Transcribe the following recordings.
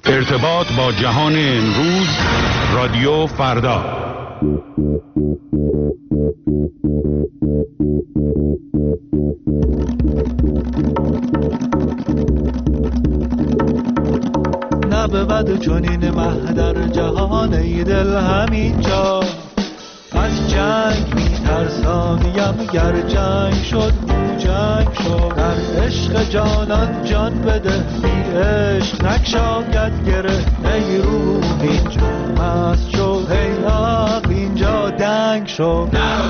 ارتباط با جهان امروز، رادیو فردا. نبود چنین مه در جهان ای دل همینجا، از جنگ میترسانیم گر جنگ شد او جنگ شد. در عشق جانان جان بده، بی عشق نکشاید گره. ای روح اینجا مست شد، ای عقل اینجا دنگ شد.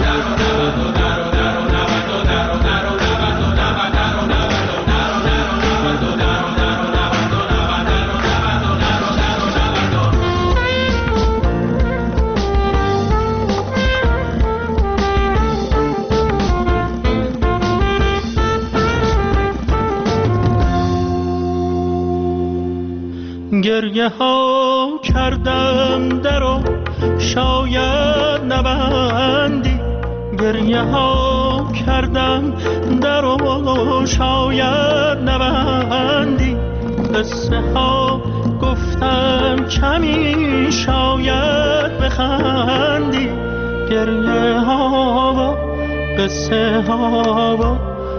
گریه ها کردم درو شاید نبندی، گریه ها کردم درو شاید نبندی. قصه ها گفتم کمی شاید بخندی، گریه ها و قصه ها و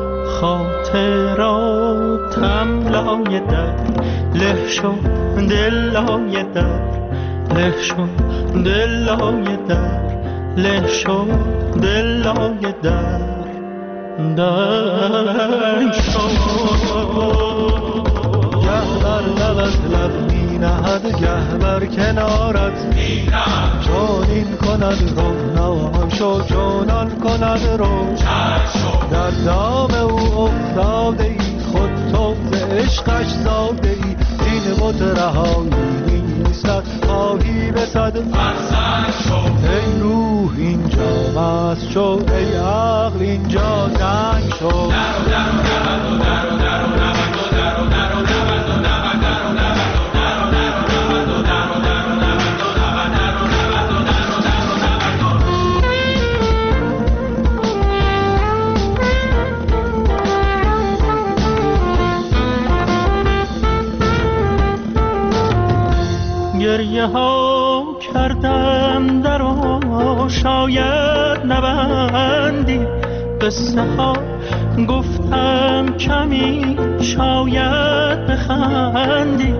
خاطراتم لای در له شد. دل لای در له شد، دل لای در له شد، دل لای در شد. گه بر لبت لب می نهد، گه بر کنارت می نهد. چون این کند رو نوان شو، چونان کند رو در دام او افتاده ای. خود تو ز عشقش زاده ای، این بت رهایی نیستد. خواهی به صد فرسنگ شو، ای روح اینجا مست شو، ای عقل اینجا دنگ شو. گریه ها کردم درو شاید نبندی، قصه ها گفتم کمی شاید بخندی.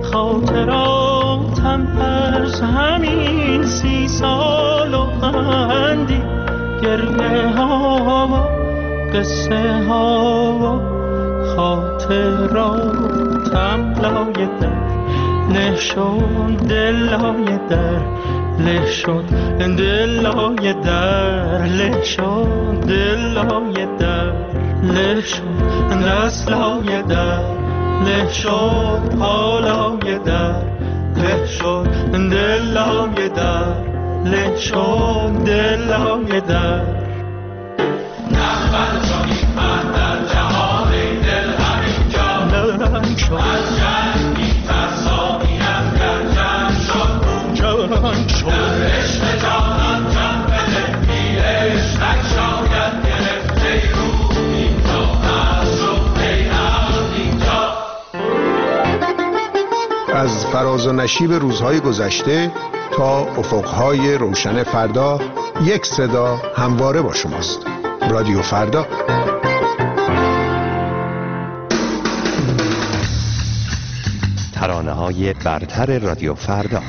خاطراتم از همین 30 سال و اندی، گریه ها و قصه ها و خاطراتم لای در له شد. دل لای در له شد، دل لای در له شد، دل لای در له شد. دست لای در له شد، پا لای در له شد. دل لای در له شد، دل لای در. نبود چنین مه در جهان ای دل همینجا، دنگ شد. از جنگ میترسانیم گر جنگ شد او جنگ شد. در عشق جانان جان بده، بی عشق نکشاید گرفت. ای روح اینجا مست شد، ای عقل اینجا. از فراز و نشیب روزهای گذشته تا افقهای روشن فردا، یک صدا همواره با شماست. رادیو فردا. ترانه‌های برتر رادیو فردا.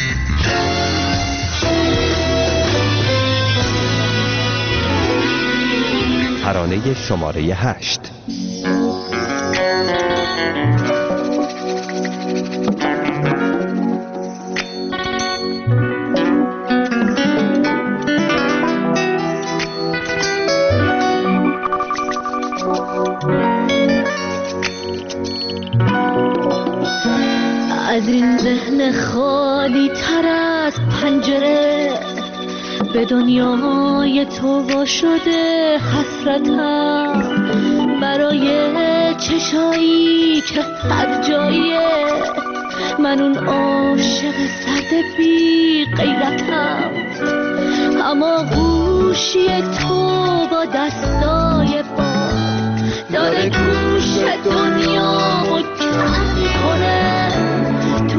ترانه شماره 8. از این ذهن خالی تر از پنجره، به دنیای تو وا شده حسرتم. برای چشایی که هر جاییه، من اون عاشق سرد بی غیرتم. اما گوشی تو با دستای باد داره گوش دنیا و کم میکنه.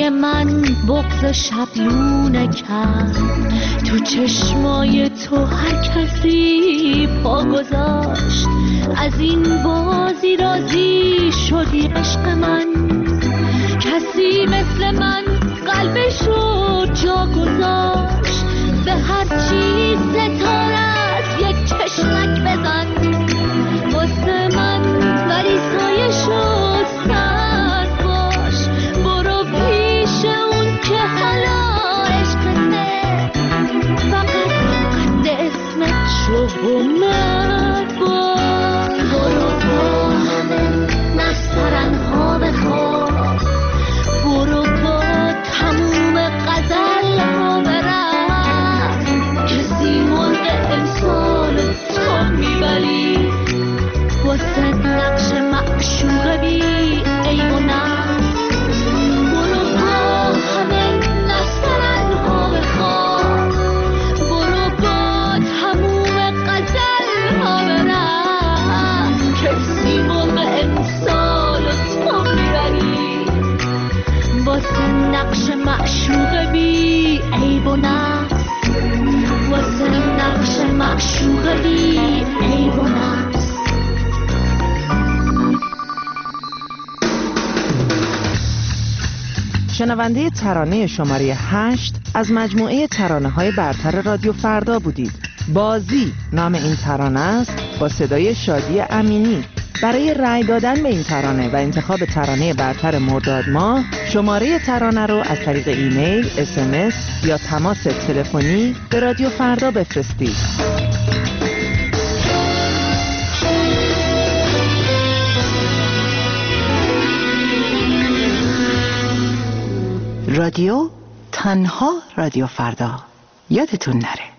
من بغض شبلونه کرد، تو چشمای تو هر کسی پا گذاشت، از این بازی راضی شدی عشق من، کسی مثل من قلبشو جا گذاشت، به هر چیز ستارت یک چشمک بزن واسه من، ولی سایشو سرد باش، برو پیش اون که حالا عشقته، فقط اسمت شو مرد باش، برو با همه نسترن ها بخواب، برو با تموم غزل ها برم، کسی مرد امسال تو میبری واسه نقش معشوق بی عیب و نقص، برو با همه نسترن ها بخواب، برو با تموم غزل ها برم، کسی مرد امسال تو میبری واسه نقش معشوق بی عیب و نقص، واسه نقش معشوق بی عیب و نقص. شنونده ترانه شماره 8 از مجموعه ترانه‌های برتر رادیو فردا بودید. بازی نام این ترانه است با صدای شادی امینی. برای رأی دادن به این ترانه و انتخاب ترانه برتر مرداد ماه، شماره ترانه رو از طریق ایمیل، SMS یا تماس تلفنی به رادیو فردا بفرستید. رادیو تنها رادیو فردا، یادتون نره.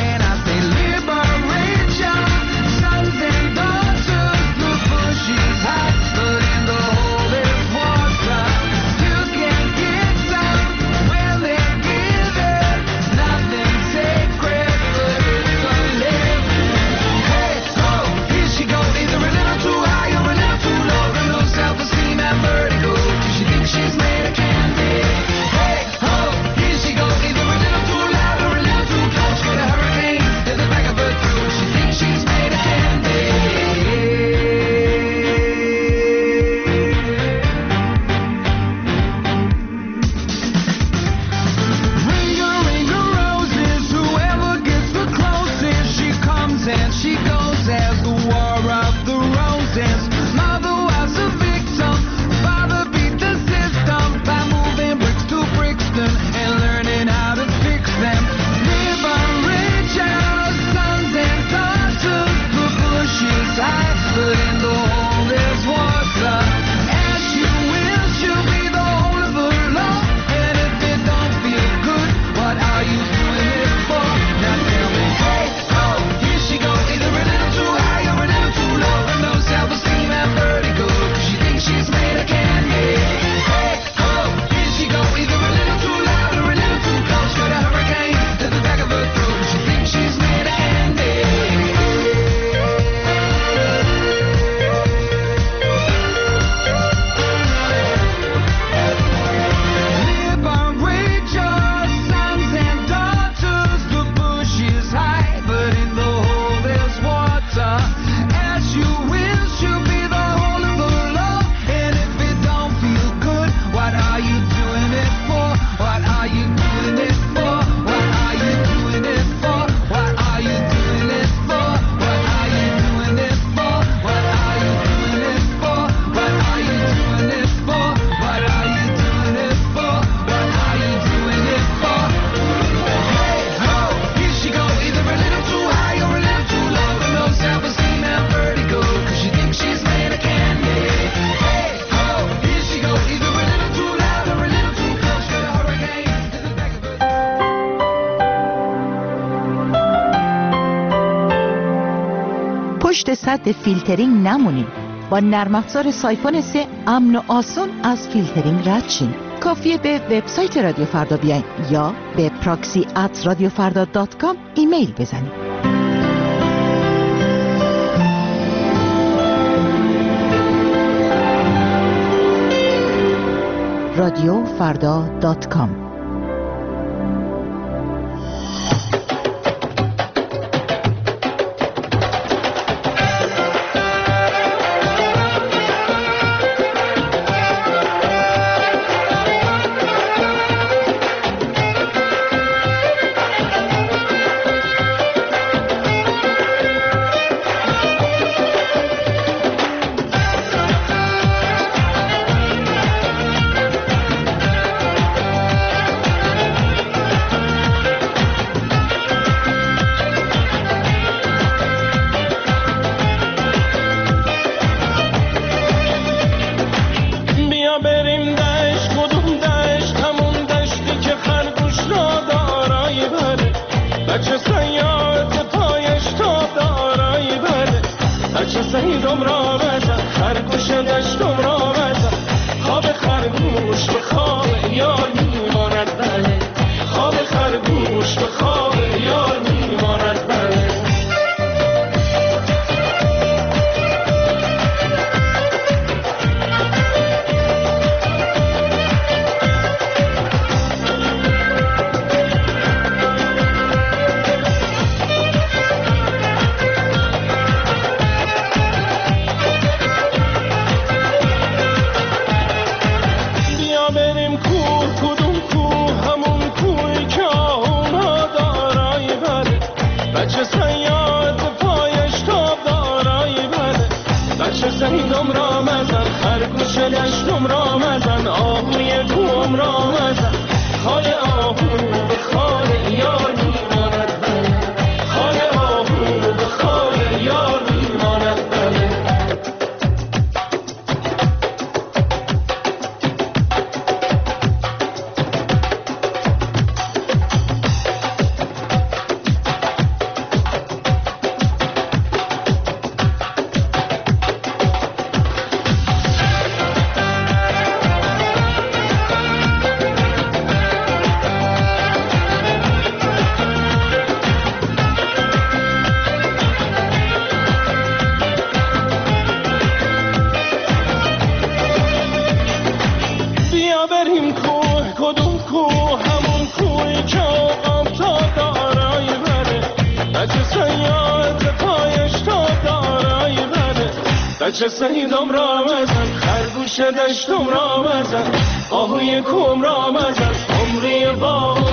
She's پشت سد فیلترینگ نمونین. با نرم افزار سایفون 3 امن و آسون از فیلترینگ رد شین. کافیه به وبسایت رادیو فردا بیاین یا به proxy@radiofarda.com ایمیل بزنید. radiofarda.com بچه سیدم را مزن خرگوش دشتم را مزن آهوی کوم را مزن عمری با